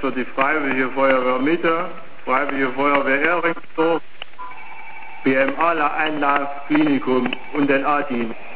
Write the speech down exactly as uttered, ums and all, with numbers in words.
für die Freiwillige Feuerwehr Mitte, Freiwillige Feuerwehr Ehringsdorf, B M A Einlauf, Klinikum und den A-Dienst.